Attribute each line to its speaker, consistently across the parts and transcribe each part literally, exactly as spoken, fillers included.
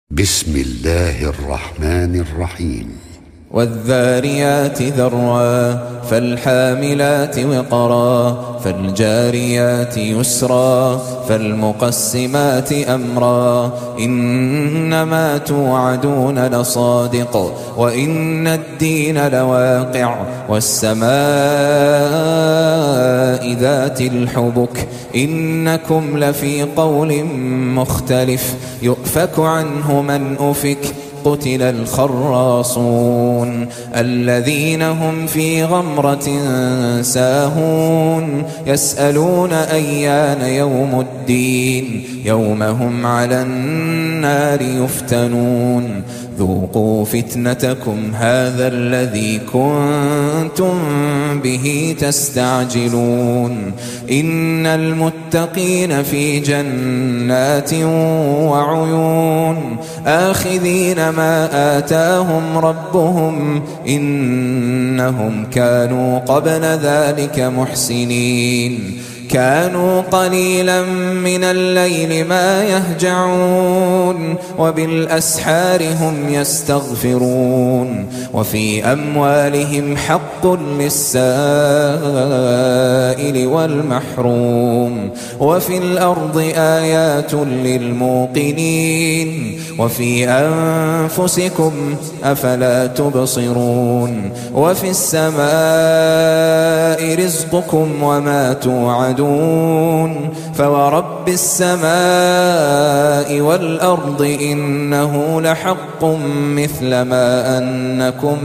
Speaker 1: بسم الله الرحمن الرحيم.
Speaker 2: والذاريات ذروا فالحاملات وقرا فالجاريات يسرا فالمقسمات أمرا إنما توعدون لصادق وإن الدين لواقع والسماء ذات الحبك إنكم لفي قول مختلف يؤفك عنه من أفك قتل الخراصون الذين هم في غمرة ساهون يسألون أيان يوم الدين يوم هم على النار يفتنون ذوقوا فتنتكم هذا الذي كنتم به تستعجلون إن المتقين في جنات وعيون آخذين ما آتاهم ربهم إنهم كانوا قبل ذلك محسنين كانوا قليلا من الليل ما يهجعون وبالأسحار هم يستغفرون وفي أموالهم حق للسائل والمحروم وفي الأرض آيات للموقنين وفي أنفسكم أفلا تبصرون وفي السماء رزقكم وما توعدون فورب السماء والأرض إنه لحق مثل ما أنكم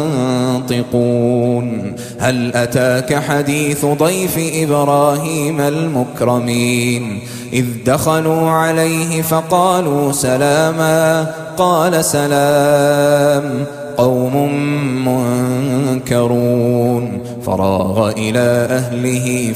Speaker 2: تنطقون هل أتاك حديث ضيف إبراهيم المكرمين إذ دخلوا عليه فقالوا سلاما قال سلام قوم منكرون فراغ إلى أهله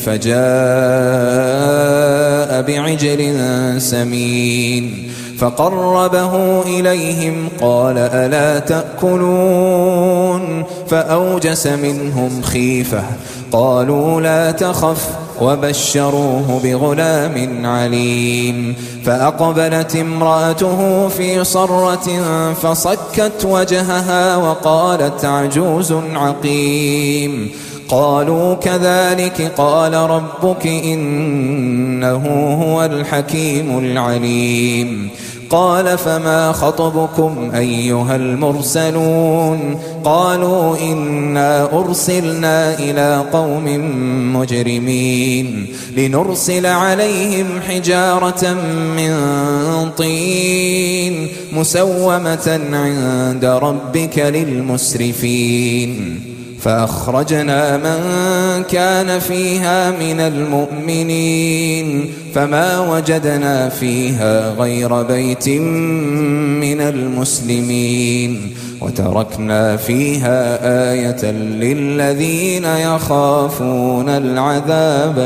Speaker 2: فجاء بعجل سمين فقربه إليهم قال ألا تأكلون فأوجس منهم خيفة قالوا لا تخف وبشروه بغلام عليم فأقبلت امرأته في صرة فصكت وجهها وقالت عجوز عقيم قالوا كذلك قال ربك إنه هو الحكيم العليم قال فما خطبكم أيها المرسلون قالوا إنا أرسلنا إلى قوم مجرمين لنرسل عليهم حجارة من طين مسومة عند ربك للمسرفين فأخرجنا من كان فيها من المؤمنين فما وجدنا فيها غير بيت من المسلمين وتركنا فيها آية للذين يخافون العذاب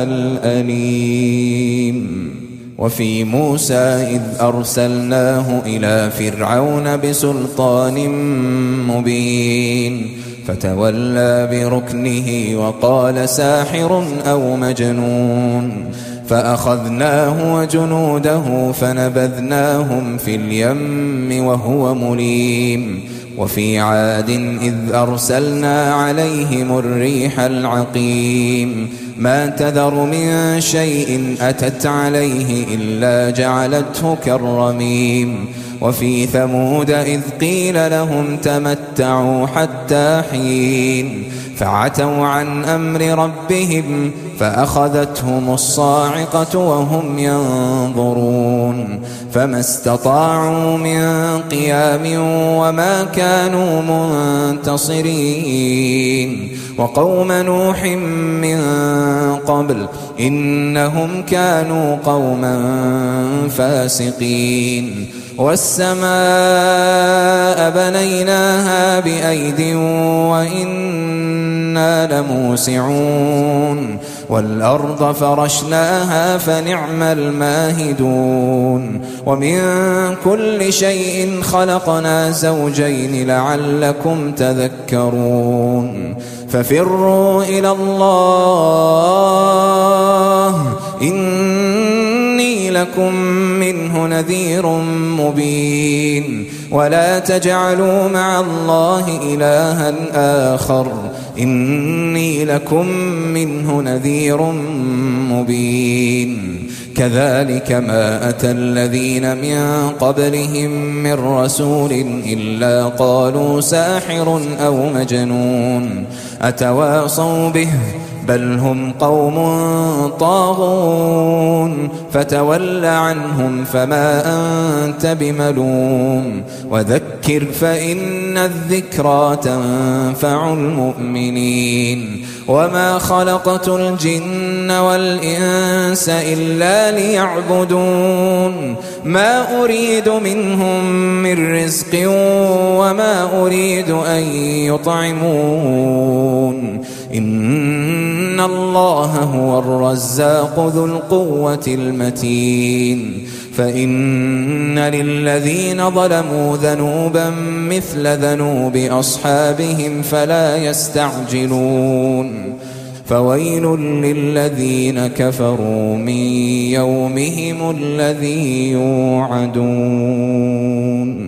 Speaker 2: الأليم وفي موسى إذ أرسلناه إلى فرعون بسلطان مبين فتولى بركنه وقال ساحر أو مجنون فأخذناه وجنوده فنبذناهم في اليم وهو مليم وفي عاد إذ أرسلنا عليهم الريح العقيم ما تذر من شيء أتت عليه إلا جعلته كالرميم وفي ثمود إذ قيل لهم تمتعوا حتى حين فعتوا عن أمر ربهم فأخذتهم الصاعقة وهم ينظرون فما استطاعوا من قيام وما كانوا منتصرين وقوم نوح من قبل إنهم كانوا قوما فاسقين والسماء بنيناها بأيد وإنا لموسعون والأرض فرشناها فنعم الماهدون ومن كل شيء خلقنا زوجين لعلكم تذكرون ففروا إلى الله إني لكم منه منه نذير مبين ولا تجعلوا مع الله إلها آخر إني لكم منه نذير مبين كذلك ما أتى الذين من قبلهم من رسول إلا قالوا ساحر أو مجنون أتواصوا به بل هم قوم طاغون فتول عنهم فما أنت بملوم وذكر فإن الذكرى تنفع المؤمنين وما خلقت الجن والإنس إلا ليعبدون ما أريد منهم من رزق وما أريد أن يطعمون إن الله هو الرزاق ذو القوة المتين فإن للذين ظلموا ذنوبا مثل ذنوب أصحابهم فلا يستعجلون فويل للذين كفروا من يومهم الذي يوعدون.